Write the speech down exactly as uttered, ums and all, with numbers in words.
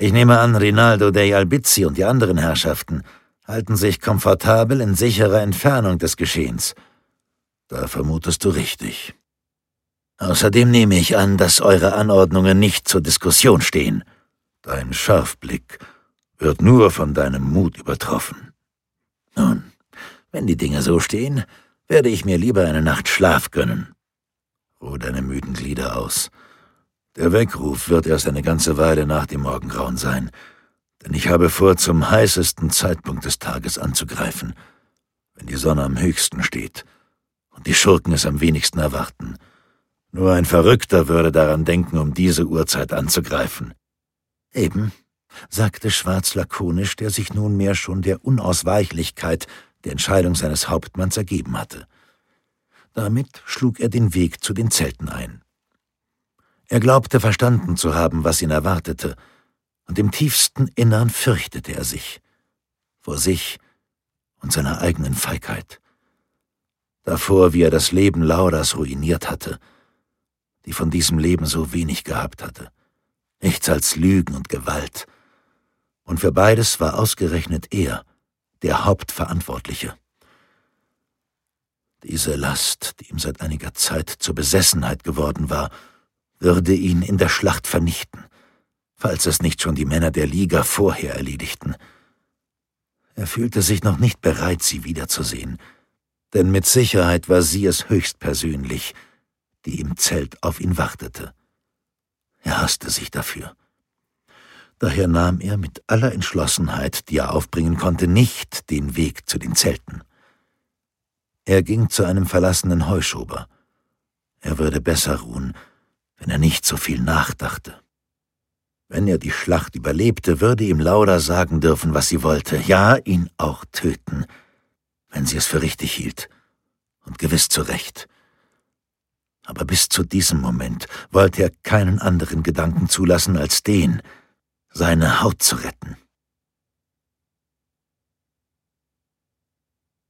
Ich nehme an, Rinaldo dei Albizzi und die anderen Herrschaften halten sich komfortabel in sicherer Entfernung des Geschehens. Da vermutest du richtig. Außerdem nehme ich an, dass eure Anordnungen nicht zur Diskussion stehen. Dein Scharfblick wird nur von deinem Mut übertroffen. Nun, wenn die Dinge so stehen, werde ich mir lieber eine Nacht Schlaf gönnen. Ruh deine müden Glieder aus. Der Weckruf wird erst eine ganze Weile nach dem Morgengrauen sein, denn ich habe vor, zum heißesten Zeitpunkt des Tages anzugreifen, wenn die Sonne am höchsten steht und die Schurken es am wenigsten erwarten. Nur ein Verrückter würde daran denken, um diese Uhrzeit anzugreifen. Eben, sagte Schwarz lakonisch, der sich nunmehr schon der Unausweichlichkeit der Entscheidung seines Hauptmanns ergeben hatte. Damit schlug er den Weg zu den Zelten ein. Er glaubte verstanden zu haben, was ihn erwartete, und im tiefsten Innern fürchtete er sich, vor sich und seiner eigenen Feigheit. Davor, wie er das Leben Lauras ruiniert hatte, die von diesem Leben so wenig gehabt hatte, nichts als Lügen und Gewalt. Und für beides war ausgerechnet er der Hauptverantwortliche. Diese Last, die ihm seit einiger Zeit zur Besessenheit geworden war, würde ihn in der Schlacht vernichten, falls es nicht schon die Männer der Liga vorher erledigten. Er fühlte sich noch nicht bereit, sie wiederzusehen, denn mit Sicherheit war sie es höchstpersönlich, die im Zelt auf ihn wartete. Er hasste sich dafür. Daher nahm er mit aller Entschlossenheit, die er aufbringen konnte, nicht den Weg zu den Zelten. Er ging zu einem verlassenen Heuschober. Er würde besser ruhen, wenn er nicht so viel nachdachte. Wenn er die Schlacht überlebte, würde ihm Laura sagen dürfen, was sie wollte, ja, ihn auch töten, wenn sie es für richtig hielt, und gewiss zu Recht. Aber bis zu diesem Moment wollte er keinen anderen Gedanken zulassen als den, seine Haut zu retten.